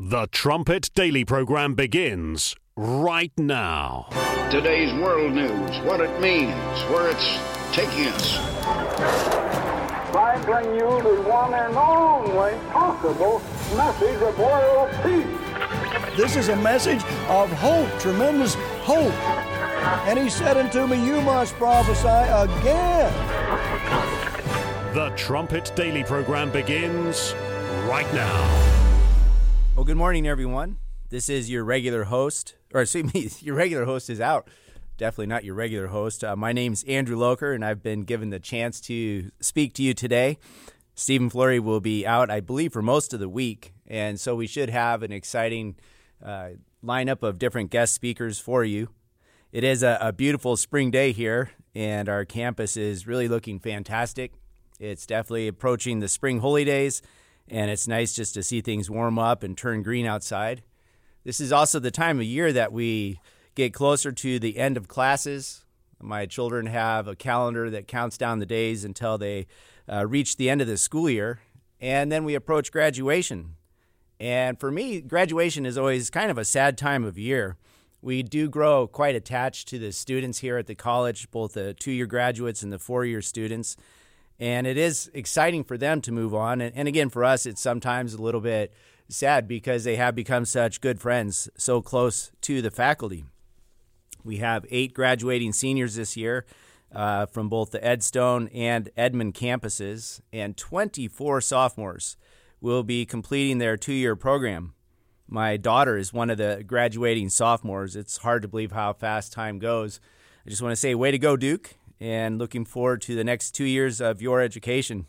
The Trumpet Daily Program begins right now. Today's world news, what it means, where it's taking us. I bring you the one and only possible message of world peace. This is a message of hope, tremendous hope. And he said unto me, you must prophesy again. The Trumpet Daily Program begins right now. Well, good morning, everyone. This is your regular host, or excuse me, your regular host is out. Definitely not your regular host. My name's Andrew Loker, and I've been given the chance to speak to you today. Stephen Flurry will be out, I believe, for most of the week, and so we should have an exciting lineup of different guest speakers for you. It is a beautiful spring day here, and our campus is really looking fantastic. It's definitely approaching the spring holy days, and it's nice just to see things warm up and turn green outside. This is also the time of year that we get closer to the end of classes. My children have a calendar that counts down the days until they reach the end of the school year, and then we approach graduation. And for me, graduation is always kind of a sad time of year. We do grow quite attached to the students here at the college, both the two-year graduates and the four-year students. And it is exciting for them to move on. And again, for us, it's sometimes a little bit sad because they have become such good friends, so close to the faculty. We have 8 graduating seniors this year from both the Edstone and Edmond campuses, and 24 sophomores will be completing their 2-year program. My daughter is one of the graduating sophomores. It's hard to believe how fast time goes. I just want to say, way to go, Duke, and looking forward to the next 2 years of your education.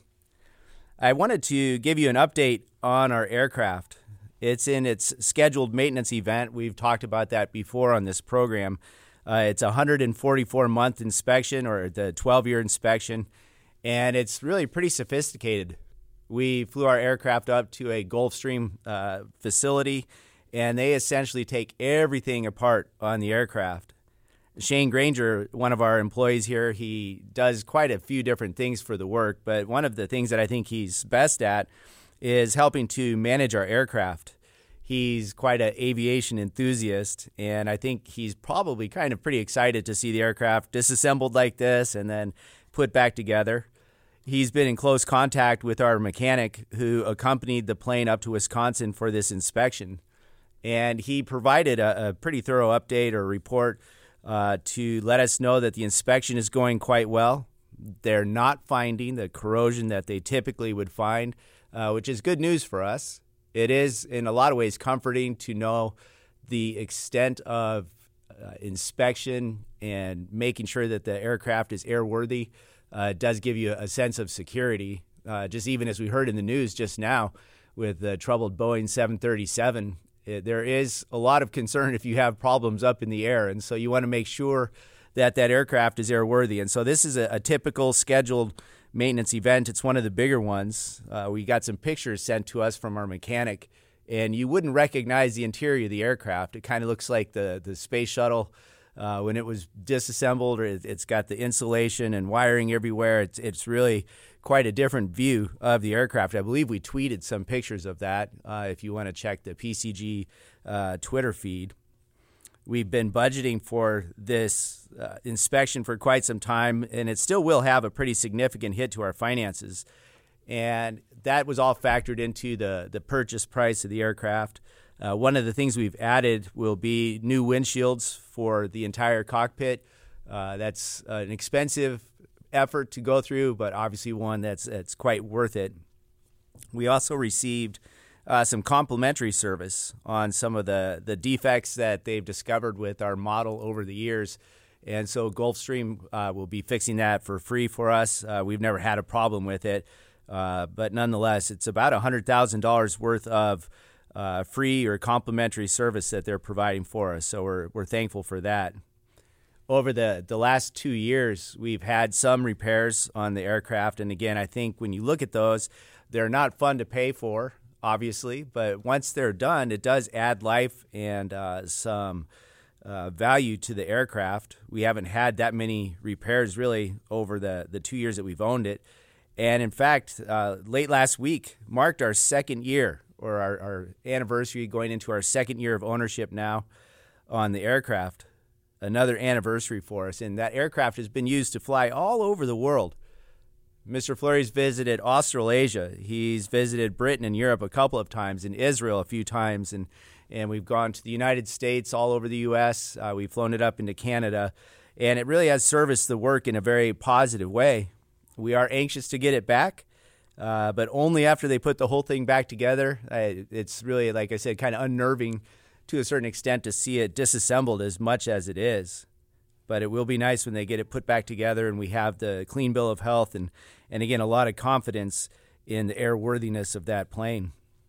I wanted to give you an update on our aircraft. It's in its scheduled maintenance event. We've talked about that before on this program. It's a 144-month inspection, or the 12-year inspection, and it's really pretty sophisticated. We flew our aircraft up to a Gulfstream facility, and they essentially take everything apart on the aircraft. Shane Granger, one of our employees here, he does quite a few different things for the work, but one of the things that I think he's best at is helping to manage our aircraft. He's quite an aviation enthusiast, and I think he's probably kind of pretty excited to see the aircraft disassembled like this and then put back together. He's been in close contact with our mechanic who accompanied the plane up to Wisconsin for this inspection, and he provided a pretty thorough update or report to let us know that the inspection is going quite well. They're not finding the corrosion that they typically would find, which is good news for us. It is, in a lot of ways, comforting to know the extent of inspection and making sure that the aircraft is airworthy. It does give you a sense of security, just even as we heard in the news just now with the troubled Boeing 737. There is a lot of concern if you have problems up in the air, and so you want to make sure that that aircraft is airworthy. And so this is a typical scheduled maintenance event. It's one of the bigger ones. We got some pictures sent to us from our mechanic, and you wouldn't recognize the interior of the aircraft. It kind of looks like the space shuttle when it was disassembled, or it's got the insulation and wiring everywhere. It's really quite a different view of the aircraft. I believe we tweeted some pictures of that if you want to check the PCG Twitter feed. We've been budgeting for this inspection for quite some time, and it still will have a pretty significant hit to our finances. And that was all factored into the purchase price of the aircraft. One of the things we've added will be new windshields for the entire cockpit. That's an expensive effort to go through, but obviously one that's quite worth it. We also received some complimentary service on some of the defects that they've discovered with our model over the years. And so Gulfstream will be fixing that for free for us. We've never had a problem with it. But nonetheless, it's about $100,000 worth of free or complimentary service that they're providing for us. So we're thankful for that. Over the last 2 years, we've had some repairs on the aircraft. And again, I think when you look at those, they're not fun to pay for, obviously. But once they're done, it does add life and some value to the aircraft. We haven't had that many repairs really over the 2 years that we've owned it. And in fact, late last week marked our second year or our anniversary, going into our second year of ownership now on the aircraft. Another anniversary for us, and that aircraft has been used to fly all over the world. Mr. Fleury's visited Australasia. He's visited Britain and Europe a couple of times, and Israel a few times, and we've gone to the United States, all over the U.S. We've flown it up into Canada, and it really has serviced the work in a very positive way. We are anxious to get it back, but only after they put the whole thing back together. It's really, like I said, kind of unnerving to a certain extent to see it disassembled as much as it is. But it will be nice when they get it put back together and we have the clean bill of health and again, a lot of confidence in the airworthiness of that plane.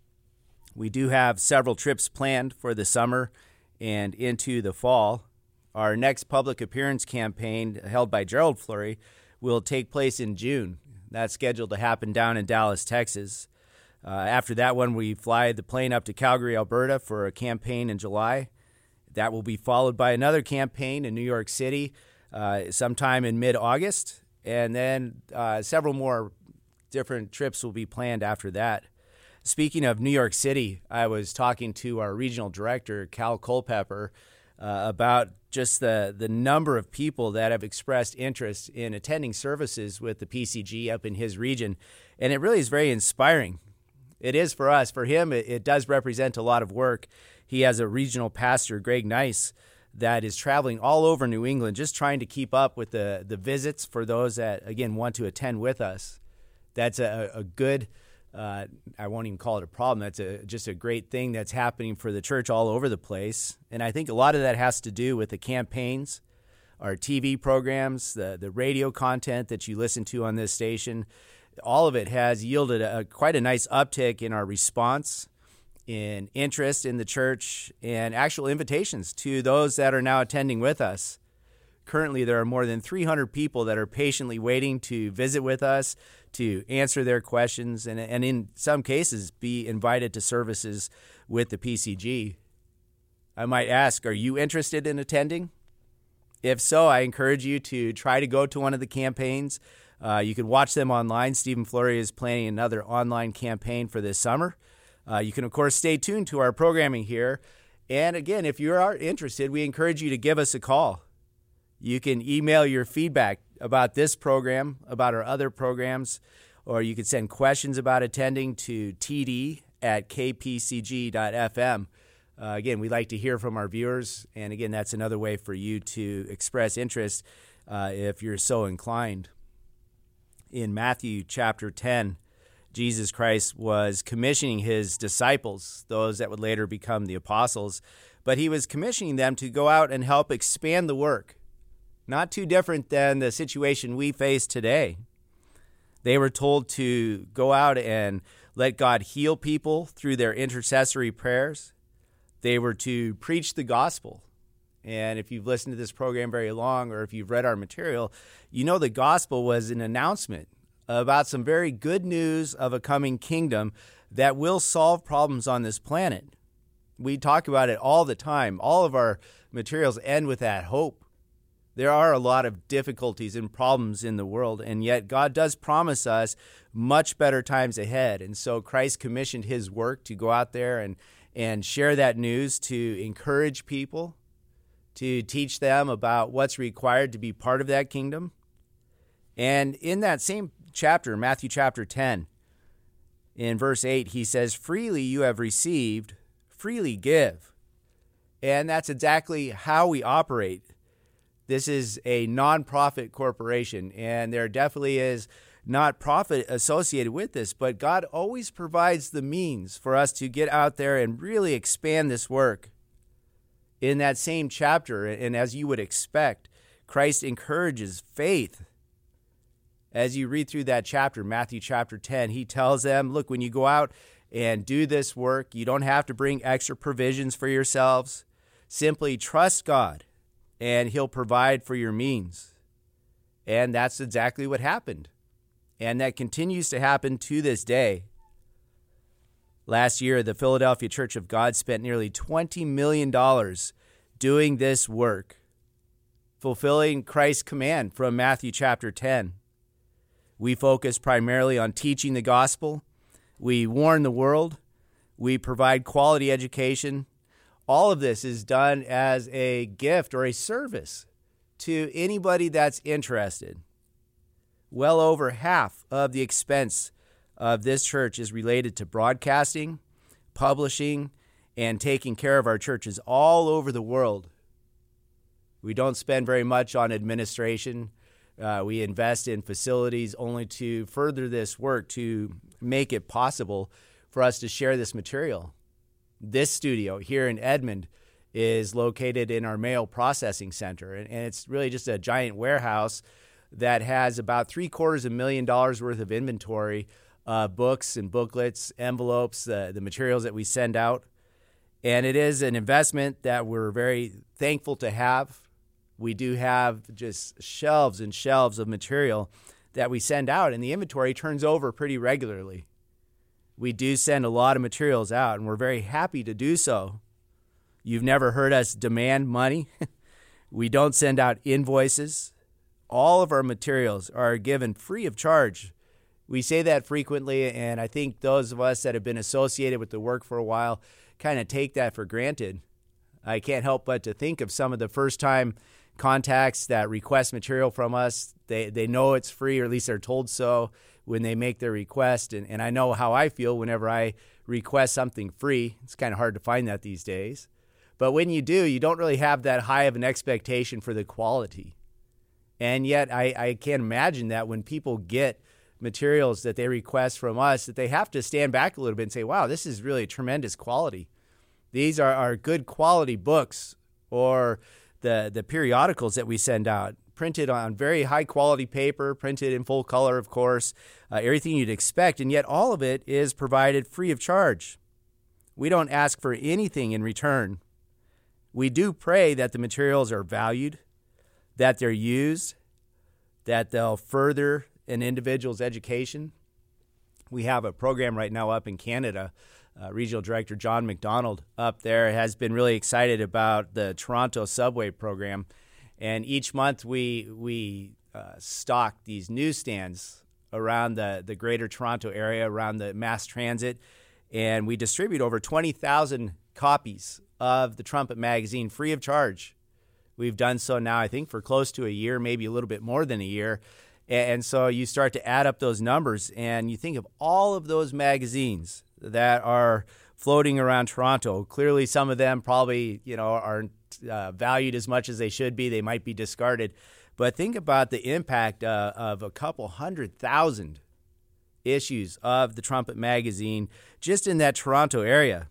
We do have several trips planned for the summer and into the fall. Our next public appearance campaign, held by Gerald Fleury, will take place in June. That's scheduled to happen down in Dallas, Texas. After that one, we fly the plane up to Calgary, Alberta for a campaign in July. That will be followed by another campaign in New York City sometime in mid-August. And then several more different trips will be planned after that. Speaking of New York City, I was talking to our regional director, Cal Culpepper, about just the number of people that have expressed interest in attending services with the PCG up in his region. And it really is very inspiring. It is for us. For him, it does represent a lot of work. He has a regional pastor, Greg Nice, that is traveling all over New England, just trying to keep up with the visits for those that, again, want to attend with us. That's a good, I won't even call it a problem. That's just a great thing that's happening for the church all over the place. And I think a lot of that has to do with the campaigns, our TV programs, the radio content that you listen to on this station. All of it has yielded quite a nice uptick in our response, in interest in the church, and actual invitations to those that are now attending with us. Currently, there are more than 300 people that are patiently waiting to visit with us, to answer their questions, and in some cases, be invited to services with the PCG. I might ask, are you interested in attending? If so, I encourage you to try to go to one of the campaigns. You can watch them online. Stephen Fleury is planning another online campaign for this summer. You can, of course, stay tuned to our programming here. And again, if you are interested, we encourage you to give us a call. You can email your feedback about this program, about our other programs, or you can send questions about attending to td@kpcg.fm. Again, we'd like to hear from our viewers. And again, that's another way for you to express interest if you're so inclined. In Matthew chapter 10, Jesus Christ was commissioning his disciples, those that would later become the apostles, but he was commissioning them to go out and help expand the work. Not too different than the situation we face today. They were told to go out and let God heal people through their intercessory prayers. They were to preach the gospel. And if you've listened to this program very long, or if you've read our material, you know the gospel was an announcement about some very good news of a coming kingdom that will solve problems on this planet. We talk about it all the time. All of our materials end with that hope. There are a lot of difficulties and problems in the world, and yet God does promise us much better times ahead. And so Christ commissioned his work to go out there and share that news, to encourage people, to teach them about what's required to be part of that kingdom. And in that same chapter, Matthew chapter 10, in verse 8, he says, "Freely you have received, freely give." And that's exactly how we operate. This is a nonprofit corporation, and there definitely is not profit associated with this, but God always provides the means for us to get out there and really expand this work. In that same chapter, and as you would expect, Christ encourages faith. As you read through that chapter, Matthew chapter 10, he tells them, look, when you go out and do this work, you don't have to bring extra provisions for yourselves. Simply trust God, and he'll provide for your means. And that's exactly what happened. And that continues to happen to this day. Last year, the Philadelphia Church of God spent nearly $20 million doing this work, fulfilling Christ's command from Matthew chapter 10. We focus primarily on teaching the gospel. We warn the world. We provide quality education. All of this is done as a gift or a service to anybody that's interested. Well over half of the expense of this church is related to broadcasting, publishing, and taking care of our churches all over the world. We don't spend very much on administration. We invest in facilities only to further this work, to make it possible for us to share this material. This studio here in Edmond is located in our mail processing center, and it's really just a giant warehouse that has about $750,000 worth of inventory, books and booklets, envelopes, the materials that we send out. And it is an investment that we're very thankful to have. We do have just shelves and shelves of material that we send out, and the inventory turns over pretty regularly. We do send a lot of materials out, and we're very happy to do so. You've never heard us demand money. We don't send out invoices. All of our materials are given free of charge. We say that frequently, and I think those of us that have been associated with the work for a while kind of take that for granted. I can't help but to think of some of the first-time contacts that request material from us. They know it's free, or at least they're told so when they make their request. And I know how I feel whenever I request something free. It's kind of hard to find that these days. But when you do, you don't really have that high of an expectation for the quality. And yet I can't imagine that when people get materials that they request from us, that they have to stand back a little bit and say, wow, this is really tremendous quality. These are good quality books, or the periodicals that we send out, printed on very high quality paper, printed in full color, of course, everything you'd expect, and yet all of it is provided free of charge. We don't ask for anything in return. We do pray that the materials are valued, that they're used, that they'll further an individual's education. We have a program right now up in Canada. Regional Director John McDonald up there has been really excited about the Toronto subway program. And each month we stock these newsstands around the greater Toronto area, around the mass transit, and we distribute over 20,000 copies of the Trumpet magazine free of charge. We've done so now, I think, for close to a year, maybe a little bit more than a year. And so you start to add up those numbers, and you think of all of those magazines that are floating around Toronto. Clearly, some of them probably, aren't valued as much as they should be. They might be discarded. But think about the impact of a couple 100,000 issues of the Trumpet magazine just in that Toronto area.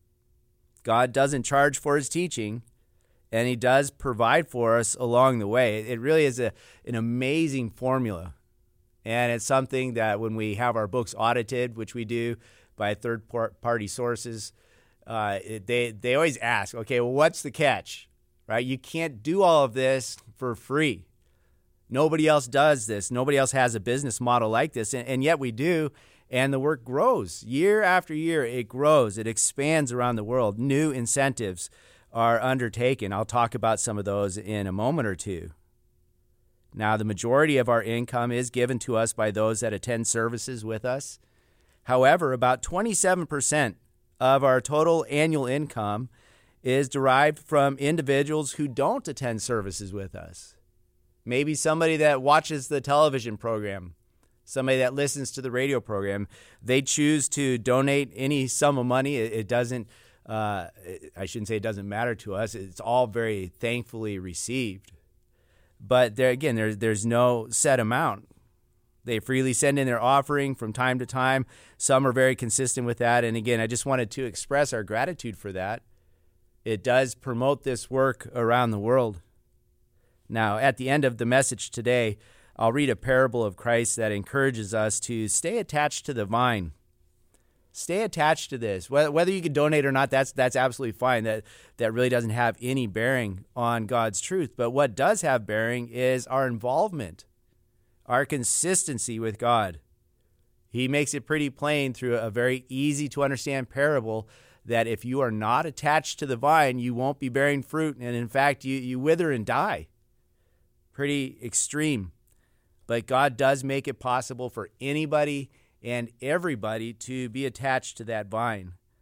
God doesn't charge for his teaching, and he does provide for us along the way. It really is an amazing formula. And it's something that when we have our books audited, which we do by third-party sources, they always ask, okay, well, what's the catch? Right? You can't do all of this for free. Nobody else does this. Nobody else has a business model like this, and yet we do, and the work grows. Year after year, it grows. It expands around the world. New incentives are undertaken. I'll talk about some of those in a moment or two. Now, the majority of our income is given to us by those that attend services with us. However, about 27% of our total annual income is derived from individuals who don't attend services with us. Maybe somebody that watches the television program, somebody that listens to the radio program, they choose to donate any sum of money. It doesn't, I shouldn't say it doesn't matter to us. It's all very thankfully received. But there's no set amount. They freely send in their offering from time to time. Some are very consistent with that. And again, I just wanted to express our gratitude for that. It does promote this work around the world. Now, at the end of the message today, I'll read a parable of Christ that encourages us to stay attached to the vine. Stay attached to this. Whether you can donate or not, that's absolutely fine. That really doesn't have any bearing on God's truth. But what does have bearing is our involvement, our consistency with God. He makes it pretty plain through a very easy to understand parable that if you are not attached to the vine, you won't be bearing fruit. And in fact, you wither and die. Pretty extreme. But God does make it possible for anybody and everybody to be attached to that vine.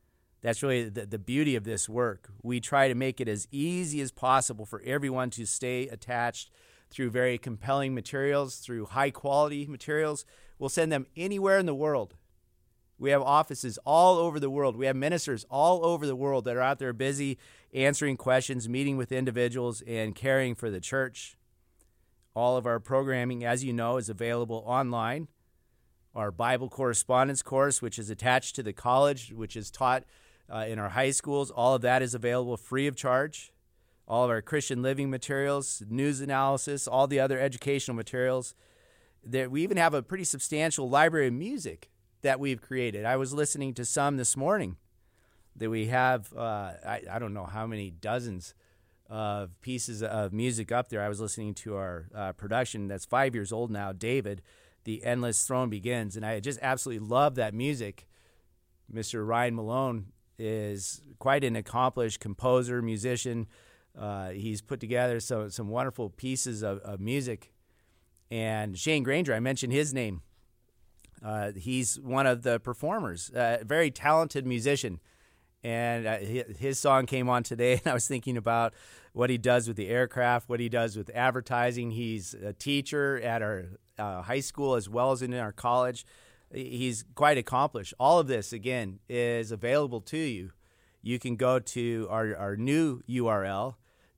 That's really the beauty of this work. We try to make it as easy as possible for everyone to stay attached through very compelling materials, through high-quality materials. We'll send them anywhere in the world. We have offices all over the world. We have ministers all over the world that are out there busy answering questions, meeting with individuals, and caring for the church. All of our programming, as you know, is available online. Our Bible correspondence course, which is attached to the college, which is taught in our high schools, all of that is available free of charge. All of our Christian living materials, news analysis, all the other educational materials. We even have a pretty substantial library of music that we've created. I was listening to some this morning that we have, I don't know how many dozens of pieces of music up there. I was listening to our production that's 5 years old now, David, The Endless Throne Begins, and I just absolutely love that music. Mr. Ryan Malone is quite an accomplished composer, musician. He's put together some wonderful pieces of music. And Shane Granger, I mentioned his name. He's one of the performers, very talented musician. And his song came on today, and I was thinking about what he does with the aircraft, what he does with advertising. He's a teacher at our high school as well as in our college. He's quite accomplished. All of this, again, is available to you. You can go to our new URL,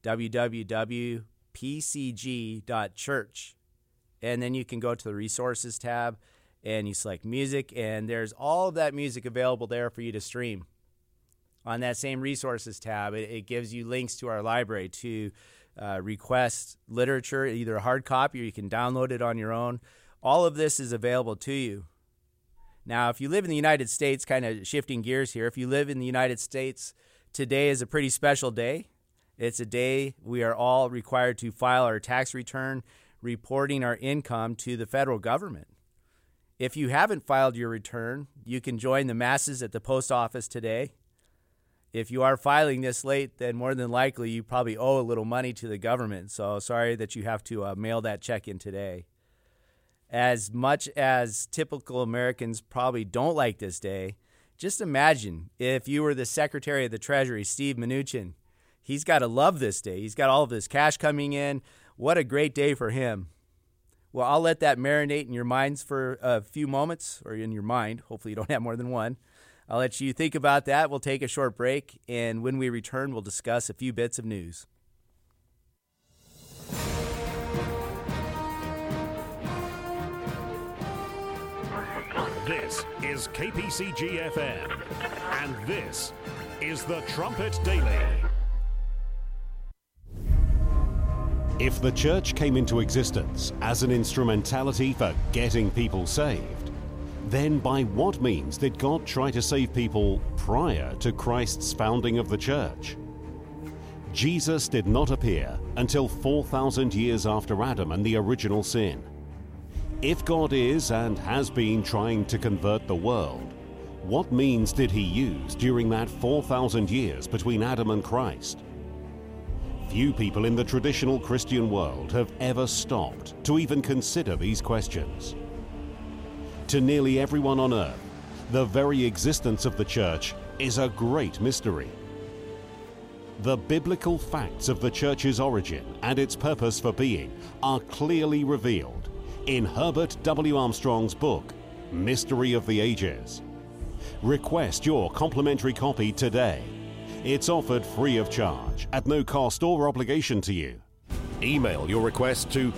www.pcg.church, and then you can go to the resources tab, and you select music, and there's all of that music available there for you to stream. On that same resources tab, it gives you links to our library to request literature, either a hard copy or you can download it on your own. All of this is available to you. Now, if you live in the United States, kind of shifting gears here, if you live in the United States, today is a pretty special day. It's a day we are all required to file our tax return, reporting our income to the federal government. If you haven't filed your return, you can join the masses at the post office today. If you are filing this late, then more than likely you probably owe a little money to the government. So sorry that you have to mail that check in today. As much as typical Americans probably don't like this day, just imagine if you were the Secretary of the Treasury, Steve Mnuchin. He's got to love this day. He's got all of his cash coming in. What a great day for him. Well, I'll let that marinate in your minds for a few moments, or in your mind. Hopefully you don't have more than one. I'll let you think about that. We'll take a short break, and when we return, we'll discuss a few bits of news. This is KPCG FM, and this is the Trumpet Daily. If the church came into existence as an instrumentality for getting people saved, then by what means did God try to save people prior to Christ's founding of the church? Jesus did not appear until 4,000 years after Adam and the original sin. If God is and has been trying to convert the world, what means did he use during that 4,000 years between Adam and Christ? Few people in the traditional Christian world have ever stopped to even consider these questions. To nearly everyone on earth, the very existence of the church is a great mystery. The biblical facts of the church's origin and its purpose for being are clearly revealed in Herbert W. Armstrong's book, Mystery of the Ages. Request your complimentary copy today. It's offered free of charge, at no cost or obligation to you. Email your request to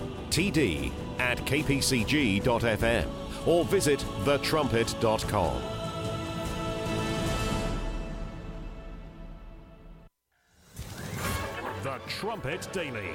td@kpcg.fm or visit thetrumpet.com. The Trumpet Daily.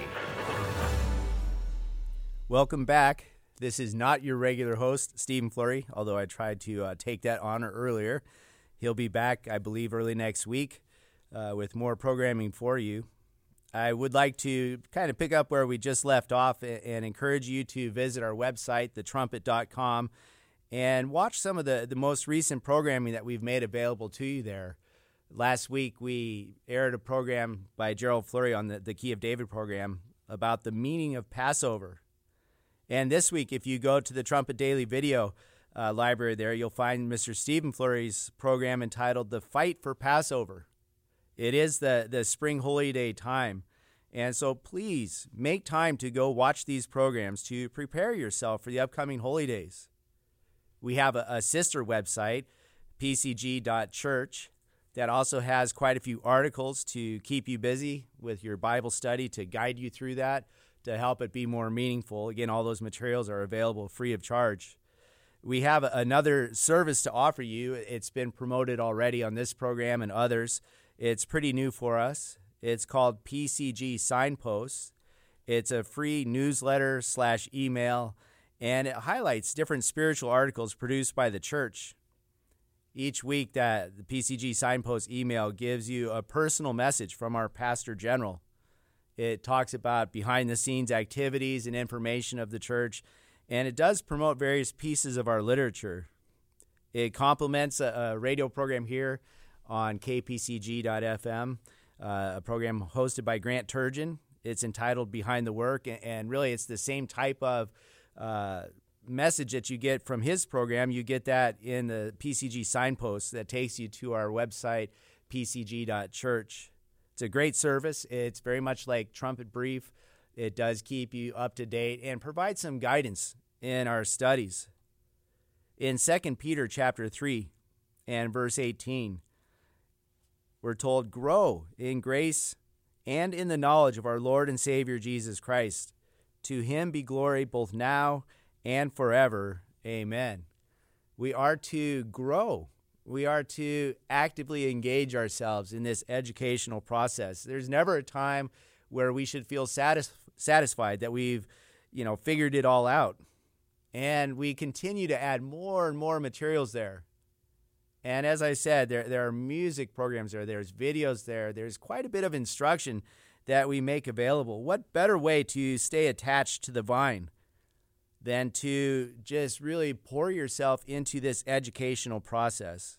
Welcome back. This is not your regular host, Stephen Flurry, although I tried to take that honor earlier. He'll be back, I believe, early next week with more programming for you. I would like to kind of pick up where we just left off and encourage you to visit our website, thetrumpet.com, and watch some of the most recent programming that we've made available to you there. Last week, we aired a program by Gerald Flurry on the Key of David program about the meaning of Passover. And this week, if you go to the Trumpet Daily video, library there, you'll find Mr. Stephen Flurry's program entitled The Fight for Passover. It is the spring holy day time. And so please make time to go watch these programs to prepare yourself for the upcoming holy days. We have a sister website, pcg.church, that also has quite a few articles to keep you busy with your Bible study, to guide you through that, to help it be more meaningful. Again, all those materials are available free of charge. We have another service to offer you. It's been promoted already on this program and others. It's pretty new for us. It's called PCG Signposts. It's a free newsletter/email, and it highlights different spiritual articles produced by the church. Each week, that the PCG Signpost email gives you a personal message from our Pastor General. It talks about behind-the-scenes activities and information of the church, and it does promote various pieces of our literature. It complements a radio program here on kpcg.fm, a program hosted by Grant Turgeon. It's entitled Behind the Work, and really it's the same type of message that you get from his program. You get that in the PCG Signpost that takes you to our website, pcg.church. It's a great service. It's very much like Trumpet Brief. It does keep you up to date and provide some guidance in our studies. In 2 Peter chapter 3 and verse 18, we're told, grow in grace and in the knowledge of our Lord and Savior Jesus Christ. To him be glory both now and forever. Amen. We are to grow. We are to actively engage ourselves in this educational process. There's never a time where we should feel satisfied that we've, figured it all out. And we continue to add more and more materials there. And as I said, there are music programs there, there's videos there, there's quite a bit of instruction that we make available. What better way to stay attached to the vine than to just really pour yourself into this educational process?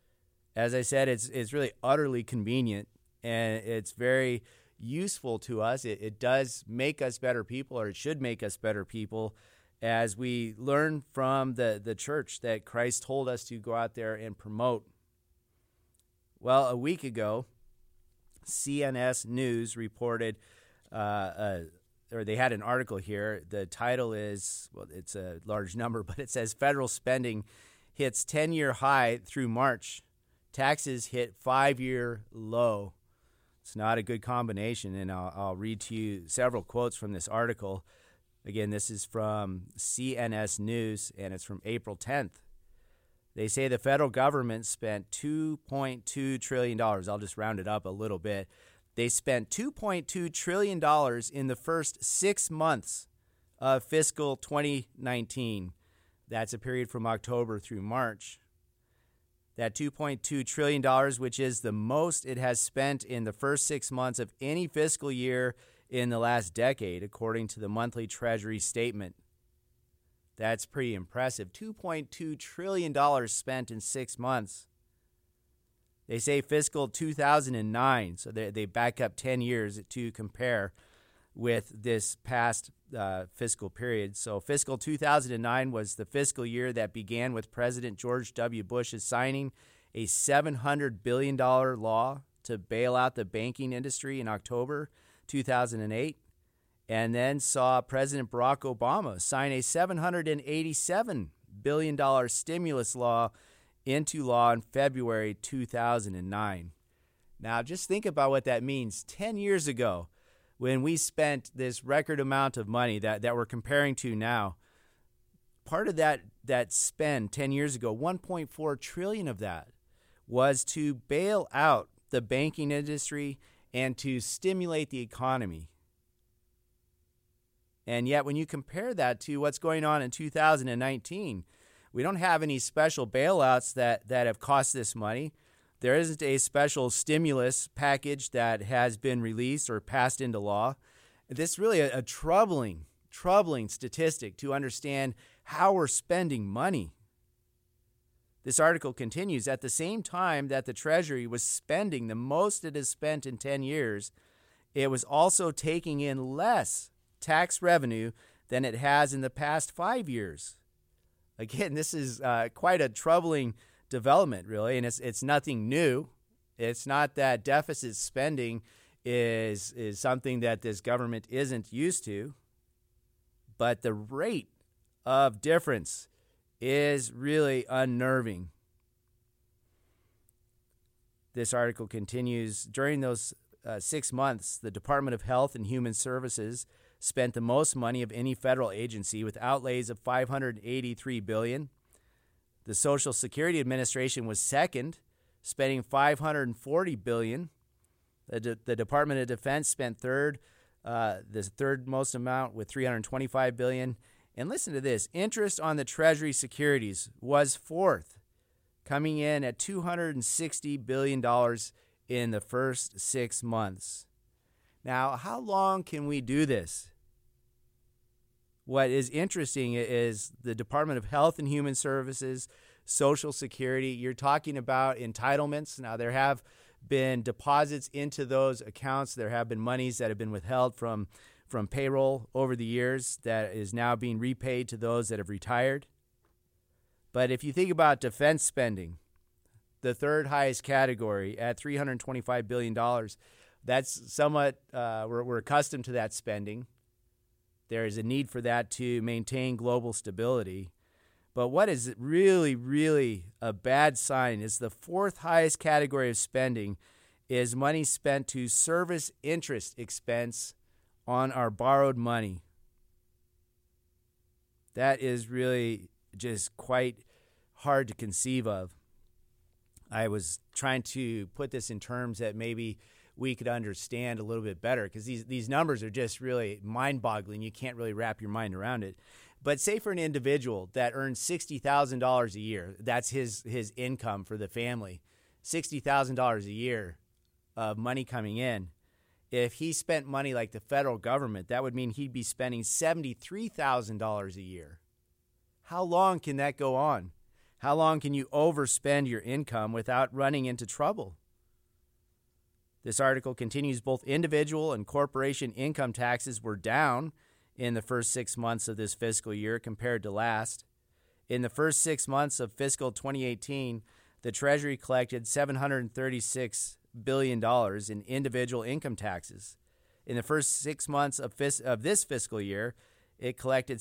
As I said, it's really utterly convenient, and it's very useful to us. It does make us better people, or it should make us better people, as we learn from the church that Christ told us to go out there and promote. Well, a week ago, CNS News reported, or they had an article here. The title is, well, it's a large number, but it says federal spending hits 10-year high through March. Taxes hit 5-year low. It's not a good combination, and I'll read to you several quotes from this article. Again, this is from CNS News, and it's from April 10th. They say the federal government spent $2.2 trillion. I'll just round it up a little bit. They spent $2.2 trillion in the first 6 months of fiscal 2019. That's a period from October through March. That $2.2 trillion, which is the most it has spent in the first 6 months of any fiscal year in the last decade, according to the monthly Treasury statement. That's pretty impressive. $2.2 trillion spent in 6 months. They say fiscal 2009, so they back up 10 years to compare with this past fiscal period. So fiscal 2009 was the fiscal year that began with President George W. Bush's signing a $700 billion law to bail out the banking industry in October 2008, and then saw President Barack Obama sign a $787 billion stimulus law into law in February 2009. Now, just think about what that means. 10 years ago, when we spent this record amount of money that we're comparing to now, part of that spend 10 years ago, $1.4 trillion of that, was to bail out the banking industry and to stimulate the economy. And yet, when you compare that to what's going on in 2019, we don't have any special bailouts that have cost this money. There isn't a special stimulus package that has been released or passed into law. This is really a troubling statistic to understand how we're spending money. This article continues, at the same time that the Treasury was spending the most it has spent in 10 years, it was also taking in less tax revenue than it has in the past 5 years. Again, this is quite a troubling development, really, and it's nothing new. It's not that deficit spending is something that this government isn't used to, but the rate of difference is really unnerving. This article continues, during those 6 months, the Department of Health and Human Services spent the most money of any federal agency with outlays of $583 billion. The Social Security Administration was second, spending $540 billion. The Department of Defense spent third, the third most amount with $325 billion. And listen to this, interest on the Treasury securities was fourth, coming in at $260 billion in the first 6 months. Now, how long can we do this? What is interesting is the Department of Health and Human Services, Social Security, you're talking about entitlements. Now, there have been deposits into those accounts. There have been monies that have been withheld from payroll over the years that is now being repaid to those that have retired. But if you think about defense spending, the third highest category at $325 billion, that's somewhat, we're accustomed to that spending. There is a need for that to maintain global stability. But what is really, really a bad sign is the fourth highest category of spending is money spent to service interest expense on our borrowed money. That is really just quite hard to conceive of. I was trying to put this in terms that maybe we could understand a little bit better, because these numbers are just really mind-boggling. You can't really wrap your mind around it. But say for an individual that earns $60,000 a year, that's his income for the family, $60,000 a year of money coming in. If he spent money like the federal government, that would mean he'd be spending $73,000 a year. How long can that go on? How long can you overspend your income without running into trouble? This article continues, both individual and corporation income taxes were down in the first 6 months of this fiscal year compared to last. In the first 6 months of fiscal 2018, the Treasury collected $736 billion in individual income taxes. In the first 6 months of this fiscal year, it collected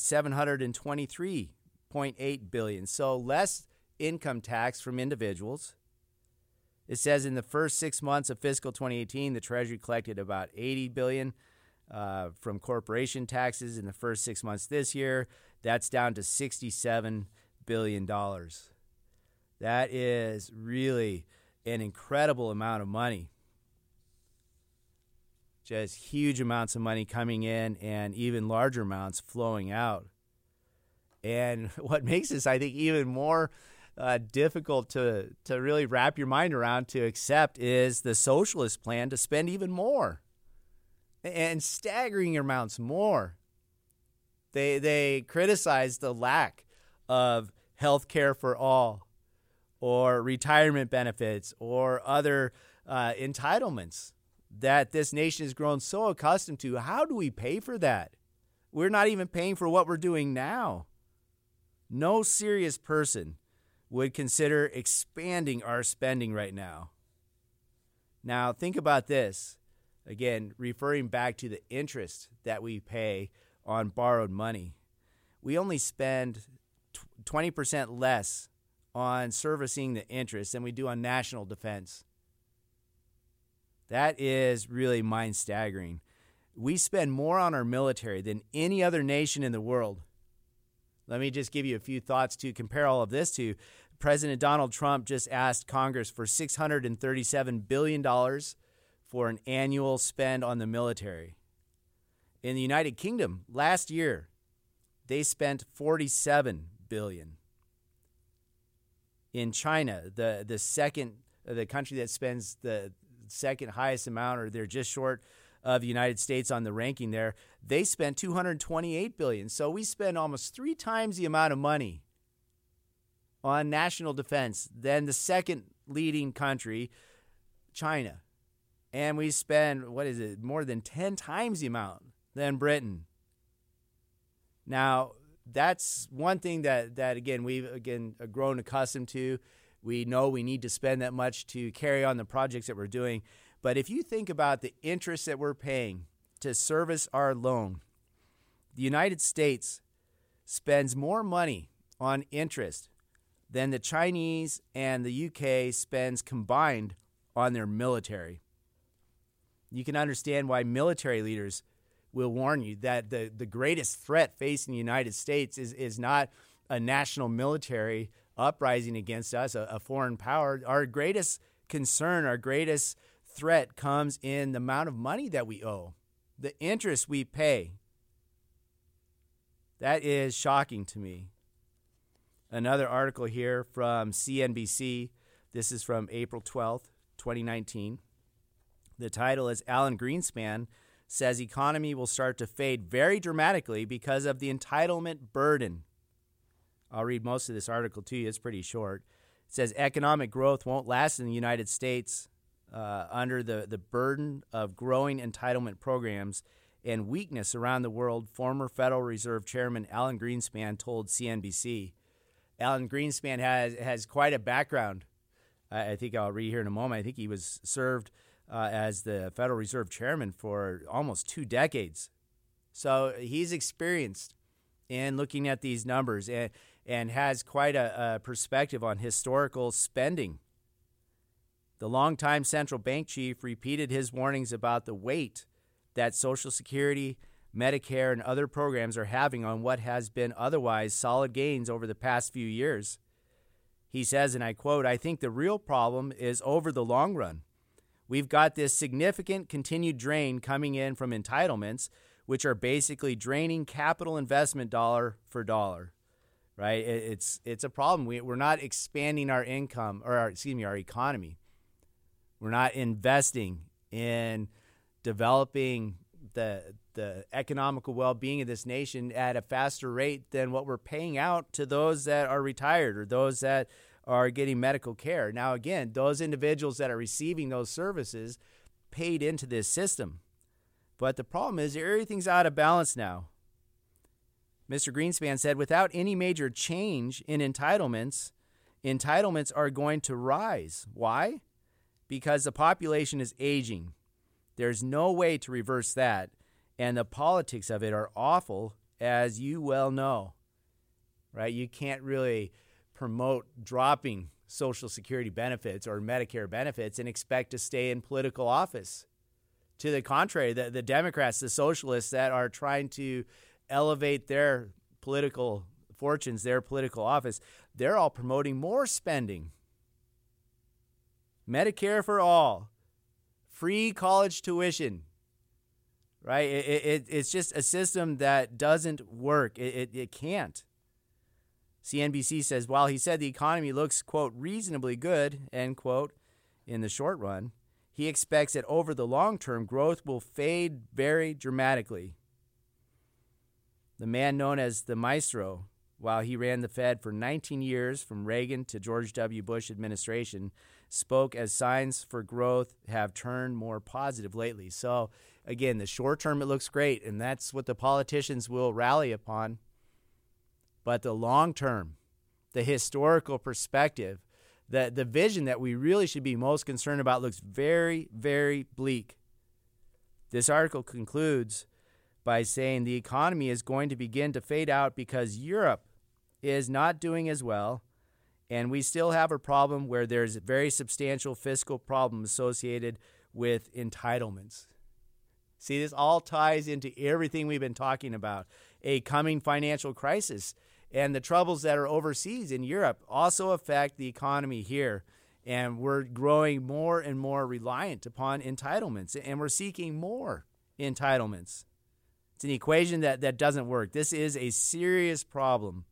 $723.8 billion, so less income tax from individuals. It says in the first 6 months of fiscal 2018, the Treasury collected about $80 billion from corporation taxes. In the first 6 months this year, that's down to $67 billion. That is really an incredible amount of money. Just huge amounts of money coming in and even larger amounts flowing out. And what makes this, I think, even more difficult to really wrap your mind around, to accept, is the socialist plan to spend even more and staggering amounts more. They criticize the lack of health care for all, or retirement benefits, or other entitlements that this nation has grown so accustomed to. How do we pay for that? We're not even paying for what we're doing now. No serious person would consider expanding our spending right now. Now, think about this. Again, referring back to the interest that we pay on borrowed money. We only spend 20% less on servicing the interest than we do on national defense. That is really mind-staggering. We spend more on our military than any other nation in the world. Let me just give you a few thoughts to compare all of this to. President Donald Trump just asked Congress for $637 billion for an annual spend on the military. In the United Kingdom, last year, they spent $47 billion. In China, the country that spends the second highest amount, or they're just short of the United States on the ranking there, they spent $228 billion. So we spend almost 3 times the amount of money on national defense than the second leading country, China. And we spend, more than 10 times the amount than Britain. Now, that's one thing that again, we've grown accustomed to. We know we need to spend that much to carry on the projects that we're doing. But if you think about the interest that we're paying to service our loan, the United States spends more money on interest than the Chinese and the UK spends combined on their military. You can understand why military leaders will warn you that the greatest threat facing the United States is not a national military uprising against us, a foreign power. Our greatest concern, our greatest threat comes in the amount of money that we owe, the interest we pay. That is shocking to me. Another article here from CNBC. This is from April 12th, 2019. The title is Alan Greenspan says economy will start to fade very dramatically because of the entitlement burden. I'll read most of this article to you. It's pretty short. It says economic growth won't last in the United States under the burden of growing entitlement programs and weakness around the world, former Federal Reserve Chairman Alan Greenspan told CNBC. Alan Greenspan has quite a background. I think I'll read here in a moment. I think he was served as the Federal Reserve Chairman for almost 2 decades. So he's experienced in looking at these numbers and has quite a perspective on historical spending. The longtime central bank chief repeated his warnings about the weight that Social Security, Medicare, and other programs are having on what has been otherwise solid gains over the past few years. He says, and I quote, "I think the real problem is over the long run. We've got this significant continued drain coming in from entitlements, which are basically draining capital investment dollar for dollar." Right? It's a problem. We're not expanding our income, or our economy. We're not investing in developing the economical well-being of this nation at a faster rate than what we're paying out to those that are retired or those that are getting medical care. Now, again, those individuals that are receiving those services paid into this system. But the problem is everything's out of balance now. Mr. Greenspan said, without any major change in entitlements are going to rise. Why? Because the population is aging. There's no way to reverse that, and the politics of it are awful, as you well know. Right? You can't really promote dropping Social Security benefits or Medicare benefits and expect to stay in political office. To the contrary, the Democrats, the socialists that are trying to elevate their political fortunes, their political office, they're all promoting more spending. Medicare for all, free college tuition, right? It's just a system that doesn't work. It can't. CNBC says, while he said the economy looks, quote, reasonably good, end quote, in the short run, he expects that over the long term, growth will fade very dramatically. The man known as the Maestro, while he ran the Fed for 19 years from Reagan to George W. Bush administration, spoke as signs for growth have turned more positive lately. So, again, the short term, it looks great, and that's what the politicians will rally upon. But the long term, the historical perspective, the vision that we really should be most concerned about looks very, very bleak. This article concludes by saying the economy is going to begin to fade out because Europe is not doing as well, and we still have a problem where there's a very substantial fiscal problem associated with entitlements. See, this all ties into everything we've been talking about. A coming financial crisis and the troubles that are overseas in Europe also affect the economy here, and we're growing more and more reliant upon entitlements, and we're seeking more entitlements. It's an equation that doesn't work. This is a serious problem.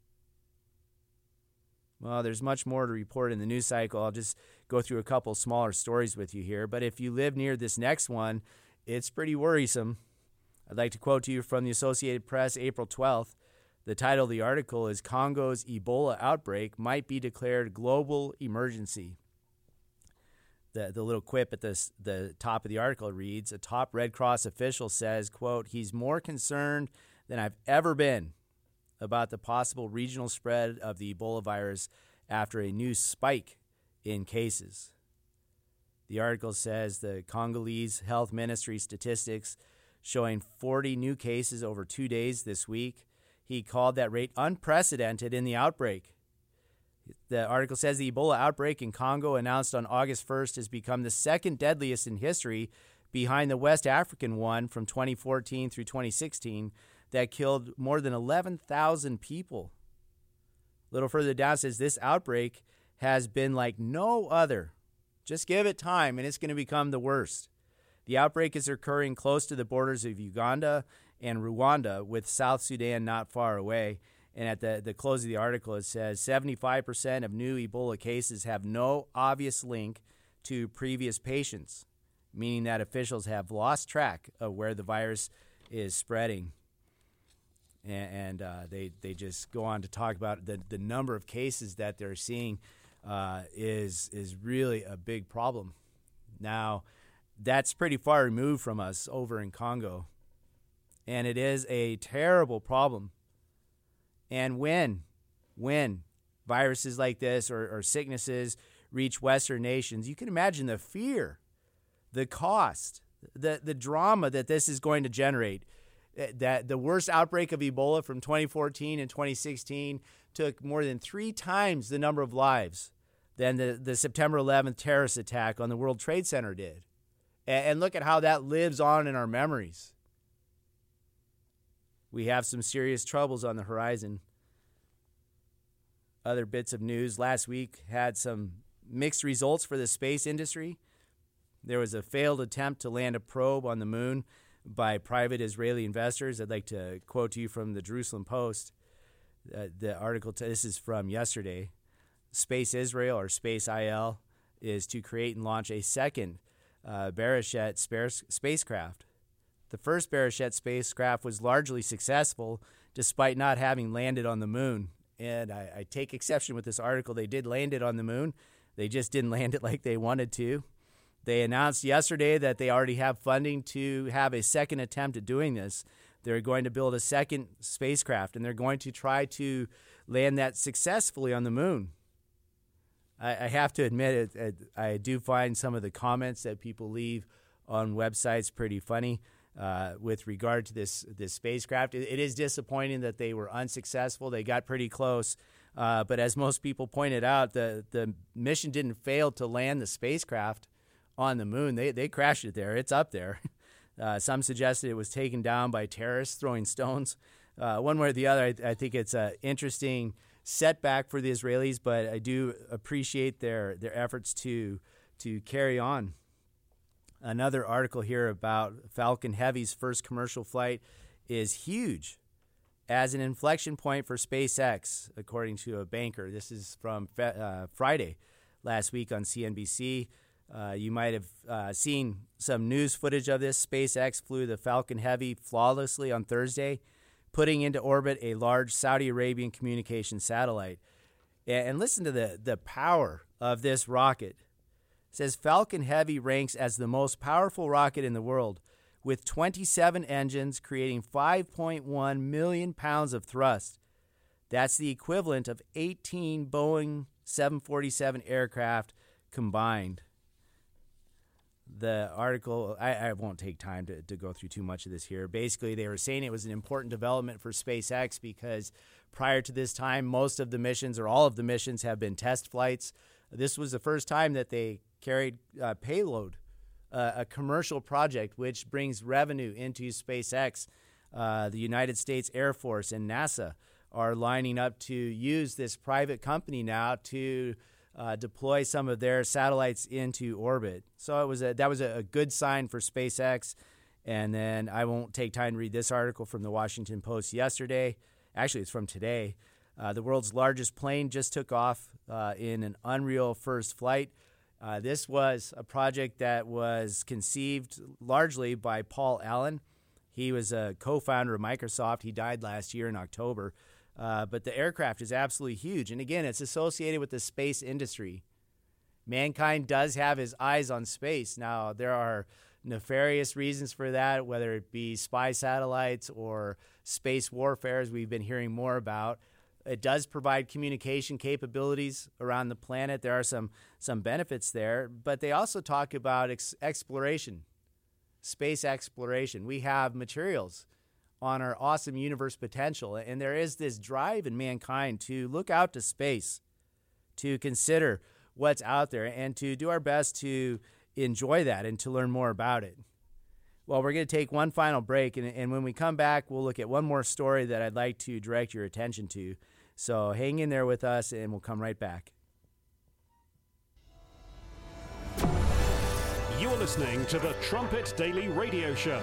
Well, there's much more to report in the news cycle. I'll just go through a couple smaller stories with you here. But if you live near this next one, it's pretty worrisome. I'd like to quote to you from the Associated Press, April 12th. The title of the article is Congo's Ebola Outbreak Might Be Declared Global Emergency. The little quip at the top of the article reads, a top Red Cross official says, quote, he's more concerned than I've ever been about the possible regional spread of the Ebola virus after a new spike in cases. The article says the Congolese Health Ministry statistics showing 40 new cases over 2 days this week. He called that rate unprecedented in the outbreak. The article says the Ebola outbreak in Congo, announced on August 1st, has become the second deadliest in history, behind the West African one from 2014 through 2016 that killed more than 11,000 people. A little further down, it says this outbreak has been like no other. Just give it time and it's going to become the worst. The outbreak is occurring close to the borders of Uganda and Rwanda, with South Sudan not far away. And at the close of the article, it says 75% of new Ebola cases have no obvious link to previous patients, meaning that officials have lost track of where the virus is spreading. And they just go on to talk about the number of cases that they're seeing is really a big problem. Now, that's pretty far removed from us over in Congo, and it is a terrible problem. And when viruses like this or sicknesses reach Western nations, you can imagine the fear, the cost, the drama that this is going to generate. That the worst outbreak of Ebola from 2014 and 2016 took more than 3 times the number of lives than the September 11th terrorist attack on the World Trade Center did. And look at how that lives on in our memories. We have some serious troubles on the horizon. Other bits of news last week had some mixed results for the space industry. There was a failed attempt to land a probe on the moon by private Israeli investors. I'd like to quote to you from the Jerusalem Post. The article, this is from yesterday. Space Israel, or Space IL, is to create and launch a second Bereshet spacecraft. The first Bereshet spacecraft was largely successful despite not having landed on the moon. And I take exception with this article. They did land it on the moon. They just didn't land it like they wanted to. They announced yesterday that they already have funding to have a second attempt at doing this. They're going to build a second spacecraft, and they're going to try to land that successfully on the moon. I have to admit, I do find some of the comments that people leave on websites pretty funny with regard to this spacecraft. It is disappointing that they were unsuccessful. They got pretty close. But as most people pointed out, the mission didn't fail to land the spacecraft on the moon. They crashed it there. It's up there. Some suggested it was taken down by terrorists throwing stones. One way or the other, I think it's an interesting setback for the Israelis, but I do appreciate their efforts to carry on. Another article here about Falcon Heavy's first commercial flight is huge as an inflection point for SpaceX, according to a banker. This is from Friday last week on CNBC. You might have seen some news footage of this. SpaceX flew the Falcon Heavy flawlessly on Thursday, putting into orbit a large Saudi Arabian communication satellite. And listen to the power of this rocket. It says Falcon Heavy ranks as the most powerful rocket in the world, with 27 engines creating 5.1 million pounds of thrust. That's the equivalent of 18 Boeing 747 aircraft combined. The article, I won't take time to go through too much of this here. Basically, they were saying it was an important development for SpaceX because prior to this time, most of the missions, or all of the missions, have been test flights. This was the first time that they carried payload, a commercial project, which brings revenue into SpaceX. The United States Air Force and NASA are lining up to use this private company now to deploy some of their satellites into orbit. So that was a good sign for SpaceX. And then I won't take time to read this article from the Washington Post yesterday. Actually, it's from today. The world's largest plane just took off in an unreal first flight. This was a project that was conceived largely by Paul Allen. He was a co-founder of Microsoft. He died last year in October. But the aircraft is absolutely huge. And again, it's associated with the space industry. Mankind does have his eyes on space. Now, there are nefarious reasons for that, whether it be spy satellites or space warfare, as we've been hearing more about. It does provide communication capabilities around the planet. There are some benefits there, but they also talk about exploration, space exploration. We have materials on our awesome universe potential, and there is this drive in mankind to look out to space, to consider what's out there, and to do our best to enjoy that and to learn more about it. Well, we're going to take one final break, and when we come back, we'll look at one more story that I'd like to direct your attention to. So hang in there with us, and we'll come right back. You're listening to the Trumpet Daily Radio Show.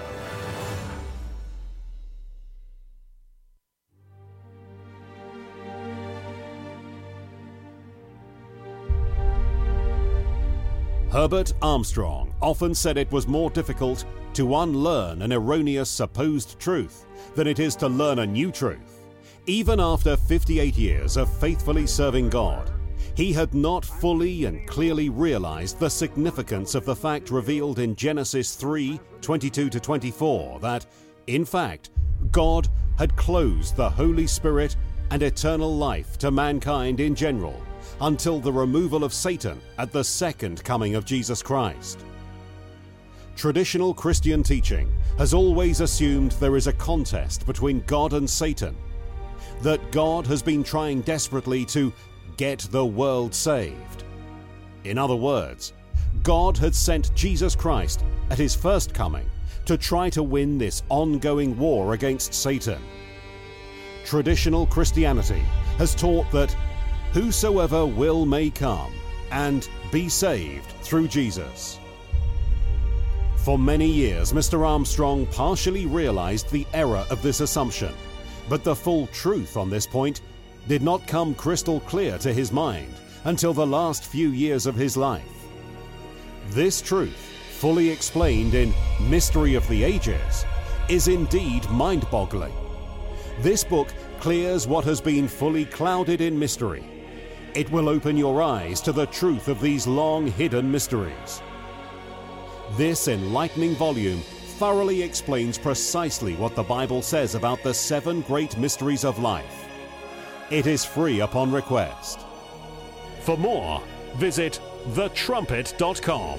Herbert Armstrong often said it was more difficult to unlearn an erroneous supposed truth than it is to learn a new truth. Even after 58 years of faithfully serving God, he had not fully and clearly realized the significance of the fact revealed in Genesis 3:22-24 that, in fact, God had closed the Holy Spirit and eternal life to mankind in general until the removal of Satan at the second coming of Jesus Christ. Traditional Christian teaching has always assumed there is a contest between God and Satan, that God has been trying desperately to get the world saved. In other words, God had sent Jesus Christ at his first coming to try to win this ongoing war against Satan. Traditional Christianity has taught that whosoever will may come and be saved through Jesus. For many years, Mr. Armstrong partially realized the error of this assumption, but the full truth on this point did not come crystal clear to his mind until the last few years of his life. This truth, fully explained in Mystery of the Ages, is indeed mind-boggling. This book clears what has been fully clouded in mystery. It will open your eyes to the truth of these long-hidden mysteries. This enlightening volume thoroughly explains precisely what the Bible says about the 7 great mysteries of life. It is free upon request. For more, visit thetrumpet.com.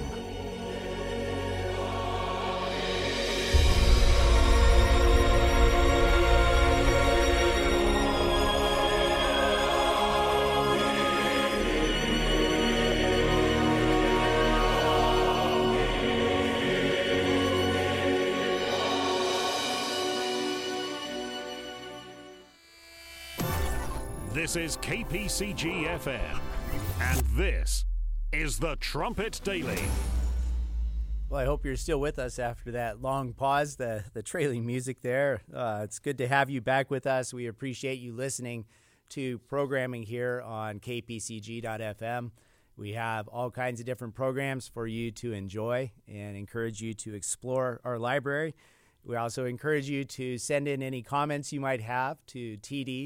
This is KPCG FM, and this is the Trumpet Daily. Well, I hope you're still with us after that long pause, the trailing music there. It's good to have you back with us. We appreciate you listening to programming here on kpcg.fm. We have all kinds of different programs for you to enjoy and encourage you to explore our library. We also encourage you to send in any comments you might have to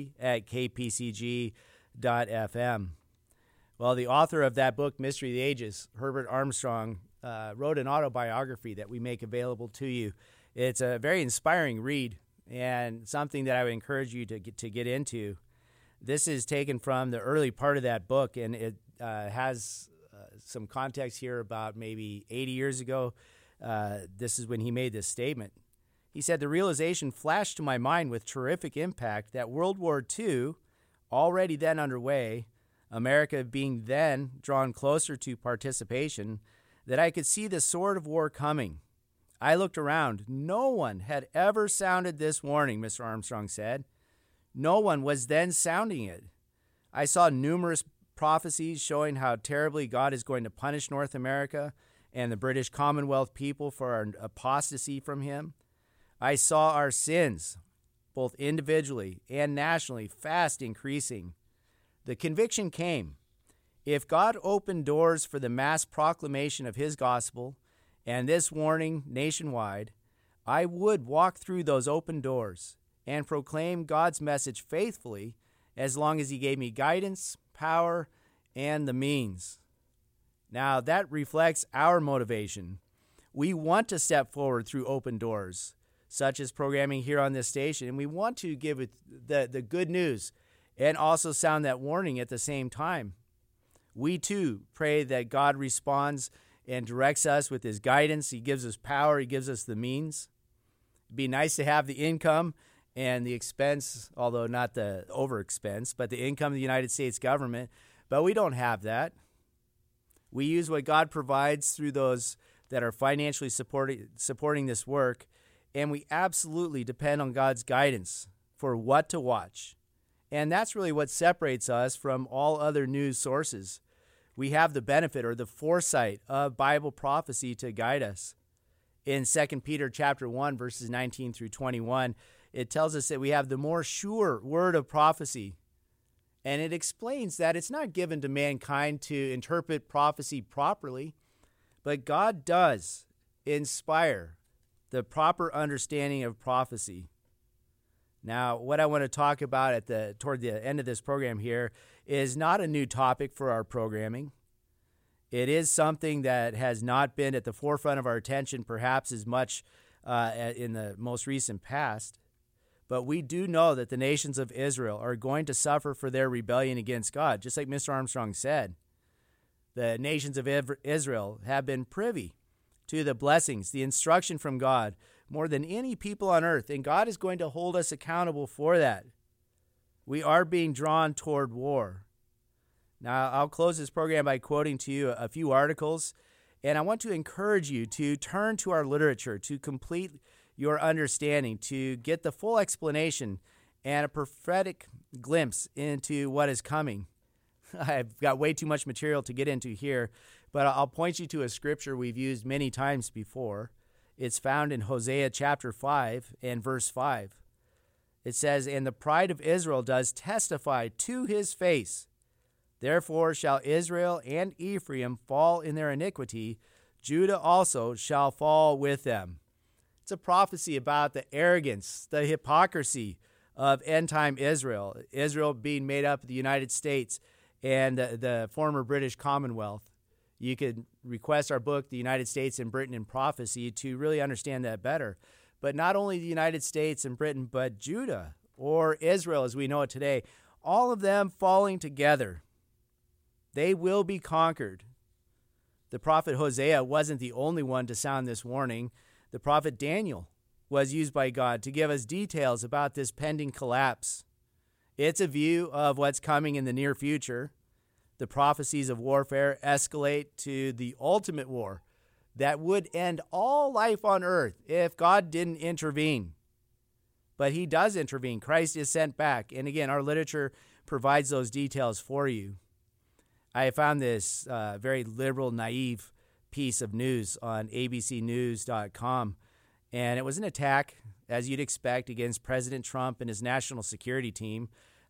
td@kpcg.fm. Well, the author of that book, Mystery of the Ages, Herbert Armstrong, wrote an autobiography that we make available to you. It's a very inspiring read and something that I would encourage you to get into. This is taken from the early part of that book, and it has some context here about maybe 80 years ago. This is when he made this statement. He said, "The realization flashed to my mind with terrific impact that World War II, already then underway, America being then drawn closer to participation, that I could see the sword of war coming. I looked around. No one had ever sounded this warning," Mr. Armstrong said. No one was then sounding it. I saw numerous prophecies showing how terribly God is going to punish North America and the British Commonwealth people for our apostasy from him. I saw our sins, both individually and nationally, fast increasing. The conviction came. If God opened doors for the mass proclamation of his gospel and this warning nationwide, I would walk through those open doors and proclaim God's message faithfully as long as he gave me guidance, power, and the means. Now, that reflects our motivation. We want to step forward through open doors, such as programming here on this station, and we want to give it the good news and also sound that warning at the same time. We too pray that God responds and directs us with his guidance. He gives us power. He gives us the means. It'd be nice to have the income and the expense, although not the over expense, but the income of the United States government. But we don't have that. We use what God provides through those that are financially supporting this work, and we absolutely depend on God's guidance for what to watch. And that's really what separates us from all other news sources. We have the benefit or the foresight of Bible prophecy to guide us. In 2 Peter chapter 1, verses 19 through 21, it tells us that we have the more sure word of prophecy. And it explains that it's not given to mankind to interpret prophecy properly, but God does inspire the proper understanding of prophecy. Now, what I want to talk about toward the end of this program here is not a new topic for our programming. It is something that has not been at the forefront of our attention perhaps as much in the most recent past. But we do know that the nations of Israel are going to suffer for their rebellion against God, just like Mr. Armstrong said. The nations of Israel have been privy to the blessings, the instruction from God, more than any people on earth, and God is going to hold us accountable for that. We are being drawn toward war. Now, I'll close this program by quoting to you a few articles, and I want to encourage you to turn to our literature to complete your understanding, to get the full explanation and a prophetic glimpse into what is coming. I've got way too much material to get into here, but I'll point you to a scripture we've used many times before. It's found in Hosea chapter 5 and verse 5. It says, "And the pride of Israel does testify to his face. Therefore shall Israel and Ephraim fall in their iniquity. Judah also shall fall with them." It's a prophecy about the arrogance, the hypocrisy of end-time Israel. Israel being made up of the United States and the former British Commonwealth. You could request our book, The United States and Britain in Prophecy, to really understand that better. But not only the United States and Britain, but Judah, or Israel as we know it today, all of them falling together. They will be conquered. The prophet Hosea wasn't the only one to sound this warning. The prophet Daniel was used by God to give us details about this pending collapse. It's a view of what's coming in the near future. The prophecies of warfare escalate to the ultimate war that would end all life on earth if God didn't intervene. But he does intervene. Christ is sent back. And again, our literature provides those details for you. I found this very liberal, naive piece of news on abcnews.com, and it was an attack, as you'd expect, against President Trump and his national security team.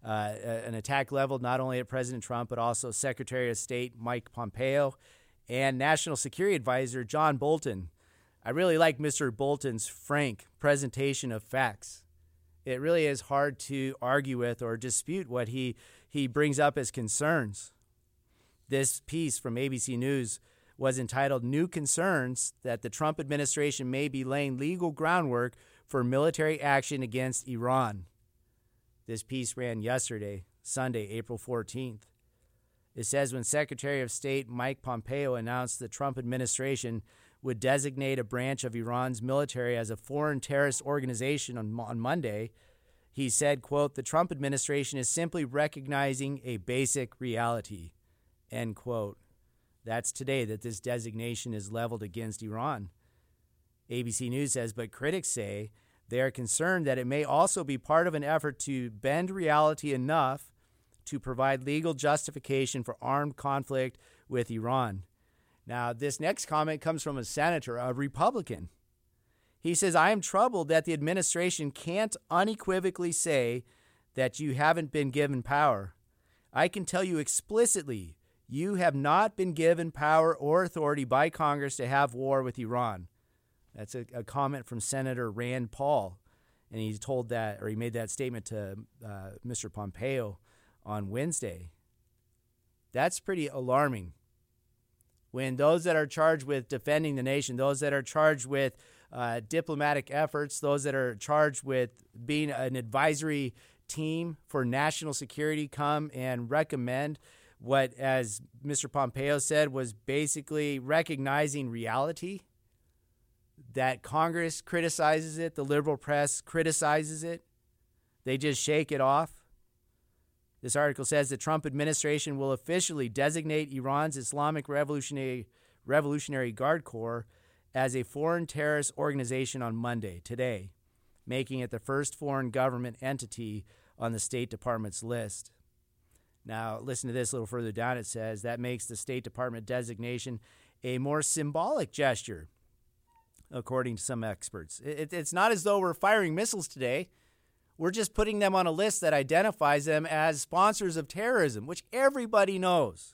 An attack leveled not only at President Trump, but also Secretary of State Mike Pompeo and National Security Advisor John Bolton. I really like Mr. Bolton's frank presentation of facts. It really is hard to argue with or dispute what he brings up as concerns. This piece from ABC News was entitled "New Concerns That the Trump Administration May Be Laying Legal Groundwork for Military Action Against Iran." This piece ran yesterday, Sunday, April 14th. It says, when Secretary of State Mike Pompeo announced the Trump administration would designate a branch of Iran's military as a foreign terrorist organization on Monday, he said, quote, "The Trump administration is simply recognizing a basic reality," end quote. That's today that this designation is leveled against Iran. ABC News says, but critics say they are concerned that it may also be part of an effort to bend reality enough to provide legal justification for armed conflict with Iran. Now, this next comment comes from a senator, a Republican. He says, "I am troubled that the administration can't unequivocally say that you haven't been given power. I can tell you explicitly, you have not been given power or authority by Congress to have war with Iran." That's a comment from Senator Rand Paul, and he made that statement to Mr. Pompeo on Wednesday. That's pretty alarming. when those that are charged with defending the nation, those that are charged with diplomatic efforts, those that are charged with being an advisory team for national security come and recommend what, as Mr. Pompeo said, was basically recognizing reality, that Congress criticizes it, the liberal press criticizes it, they just shake it off. This article says the Trump administration will officially designate Iran's Islamic Revolutionary Guard Corps as a foreign terrorist organization on Monday, today, making it the first foreign government entity on the State Department's list. Now, listen to this a little further down. It says that makes the State Department designation a more symbolic gesture, according to some experts. It's not as though we're firing missiles today. We're just putting them on a list that identifies them as sponsors of terrorism, which everybody knows.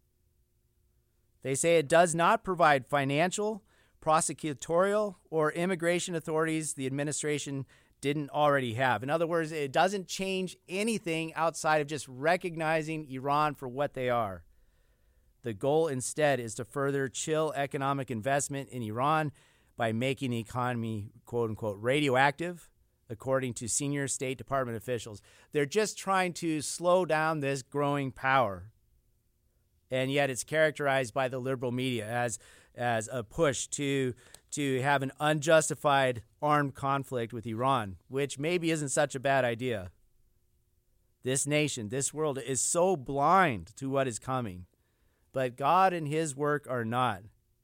They say it does not provide financial, prosecutorial, or immigration authorities the administration didn't already have. In other words, it doesn't change anything outside of just recognizing Iran for what they are. The goal instead is to further chill economic investment in Iran by making the economy, quote unquote, radioactive, according to senior State Department officials. They're just trying to slow down this growing power. And yet it's characterized by the liberal media as a push to have an unjustified armed conflict with Iran, which maybe isn't such a bad idea. This nation, this world is so blind to what is coming, but God and his work are not.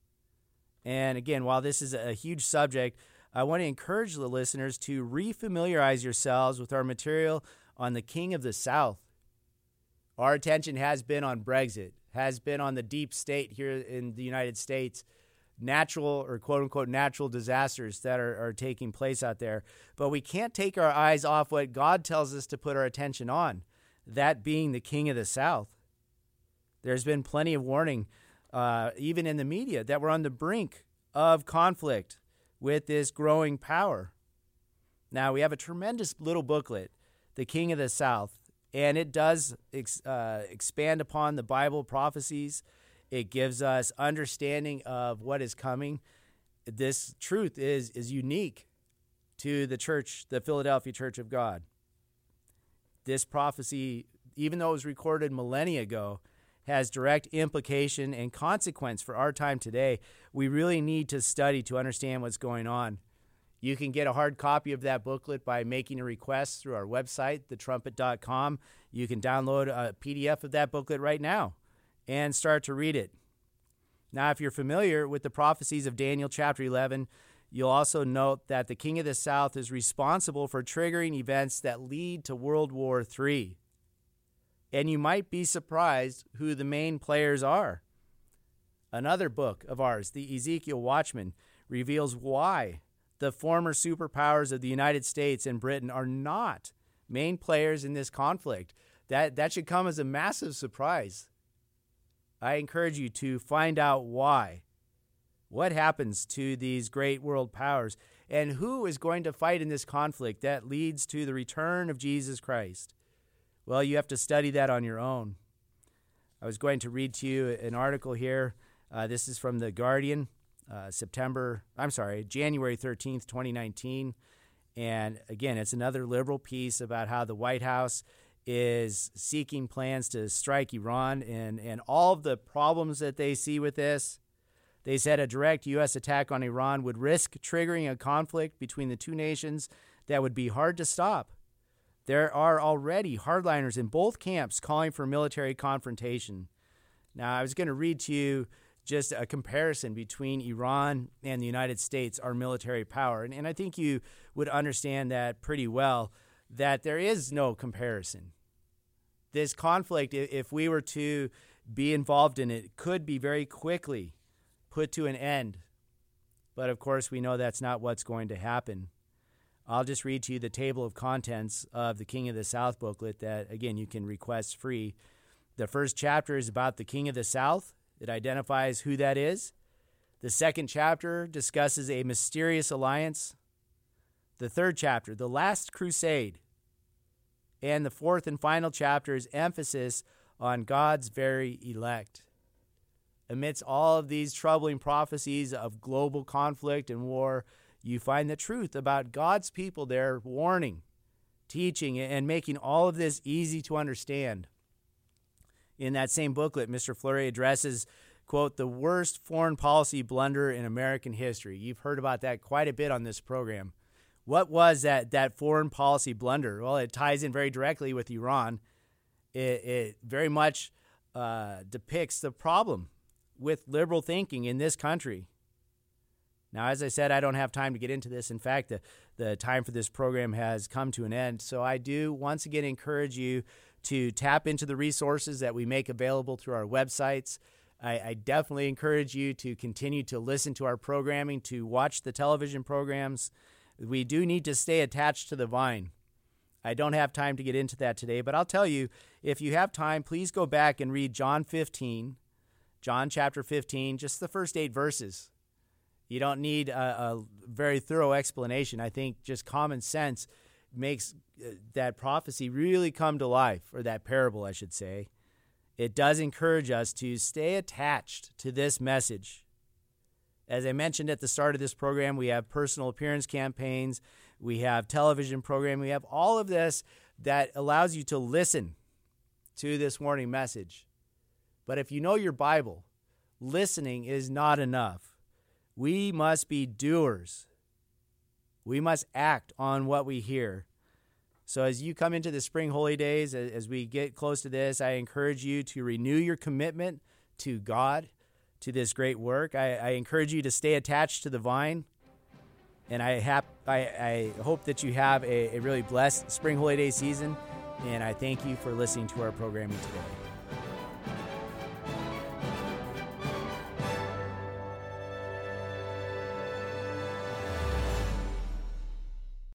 And again, while this is a huge subject, I want to encourage the listeners to refamiliarize yourselves with our material on the King of the South. Our attention has been on Brexit, has been on the deep state here in the United States, natural or quote-unquote natural disasters that are taking place out there. But we can't take our eyes off what God tells us to put our attention on, that being the King of the South. There's been plenty of warning, even in the media, that we're on the brink of conflict with this growing power. Now, we have a tremendous little booklet, The King of the South, and it does expand upon the Bible prophecies. It gives us understanding of what is coming. This truth is unique to the church, the Philadelphia Church of God. This prophecy, even though it was recorded millennia ago, has direct implication and consequence for our time today. We really need to study to understand what's going on. You can get a hard copy of that booklet by making a request through our website, thetrumpet.com. You can download a PDF of that booklet right now and start to read it. Now, if you're familiar with the prophecies of Daniel chapter 11, you'll also note that the King of the South is responsible for triggering events that lead to World War III. And you might be surprised who the main players are. Another book of ours, the Ezekiel Watchman, reveals why the former superpowers of the United States and Britain are not main players in this conflict. That should come as a massive surprise. I encourage you to find out why. What happens to these great world powers, and who is going to fight in this conflict that leads to the return of Jesus Christ? Well, you have to study that on your own. I was going to read to you an article here. This is from The Guardian, January 13th, 2019. And again, it's another liberal piece about how the White House is seeking plans to strike Iran and all of the problems that they see with this. They said a direct U.S. attack on Iran would risk triggering a conflict between the two nations that would be hard to stop. There are already hardliners in both camps calling for military confrontation. Now, I was going to read to you just a comparison between Iran and the United States, our military power. And I think you would understand that pretty well, that there is no comparison. This conflict, if we were to be involved in it, could be very quickly put to an end. But of course, we know that's not what's going to happen. I'll just read to you the table of contents of the King of the South booklet that, again, you can request free. The first chapter is about the King of the South. It identifies who that is. The second chapter discusses a mysterious alliance. The third chapter, the Last Crusade. And the fourth and final chapter is emphasis on God's very elect. amidst all of these troubling prophecies of global conflict and war, you find the truth about God's people there warning, teaching, and making all of this easy to understand. In that same booklet, Mr. Fleury addresses, quote, the worst foreign policy blunder in American history. You've heard about that quite a bit on this program. What was that foreign policy blunder? Well, it ties in very directly with Iran. It very much depicts the problem with liberal thinking in this country. Now, as I said, I don't have time to get into this. In fact, the time for this program has come to an end. So I do once again encourage you to tap into the resources that we make available through our websites. I definitely encourage you to continue to listen to our programming, to watch the television programs. We do need to stay attached to the vine. I don't have time to get into that today, but I'll tell you, if you have time, please go back and read John chapter 15, just the first 8 verses. You don't need a very thorough explanation. I think just common sense makes that prophecy really come to life, or that parable, I should say. It does encourage us to stay attached to this message. As I mentioned at the start of this program, we have personal appearance campaigns, we have television programming, we have all of this that allows you to listen to this warning message. But if you know your Bible, listening is not enough. We must be doers. We must act on what we hear. So as you come into the spring holy days, as we get close to this, I encourage you to renew your commitment to God, to this great work. I encourage you to stay attached to the vine. And I hope that you have a really blessed spring holy day season. And I thank you for listening to our programming today.